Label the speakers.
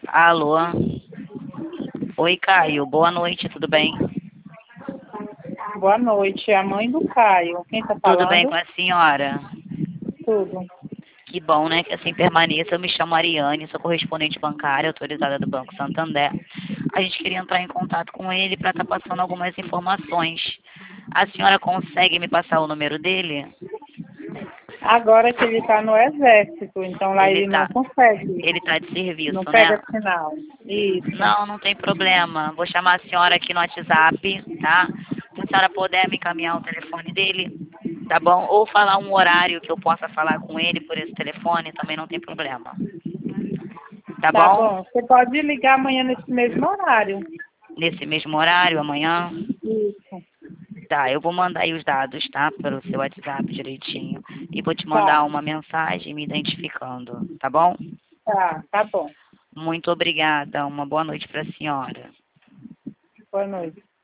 Speaker 1: Alô? Oi, Caio. Boa noite, tudo bem?
Speaker 2: Boa noite, é a mãe do Caio. Quem está
Speaker 1: Tudo bem
Speaker 2: falando?
Speaker 1: com a senhora?
Speaker 2: Tudo.
Speaker 1: Que bom, né? Que assim permaneça. Eu me chamo Ariane, sou correspondente bancária autorizada do Banco Santander. A gente queria entrar em contato com ele para estar passando algumas informações. A senhora consegue me passar o número dele?
Speaker 2: Agora que ele está no exército, então lá
Speaker 1: Ele
Speaker 2: ele não
Speaker 1: tá,
Speaker 2: consegue,
Speaker 1: ele tá de
Speaker 2: não
Speaker 1: serviço, né?
Speaker 2: pega sinal. Isso.
Speaker 1: Não, não tem problema. Vou chamar a senhora aqui no WhatsApp, tá? Se a senhora puder me encaminhar o telefone dele, tá bom? Ou falar um horário que eu possa falar com ele por esse telefone, também não tem problema. Tá
Speaker 2: Tá
Speaker 1: bom?
Speaker 2: bom. Você pode ligar amanhã nesse mesmo horário.
Speaker 1: Nesse mesmo horário, amanhã.
Speaker 2: Isso.
Speaker 1: Tá, eu vou mandar aí os dados, tá? Pelo seu WhatsApp direitinho. E vou te mandar
Speaker 2: Tá,
Speaker 1: uma mensagem me identificando, tá bom?
Speaker 2: tá bom.
Speaker 1: Muito obrigada. Uma boa noite para a senhora.
Speaker 2: Boa noite.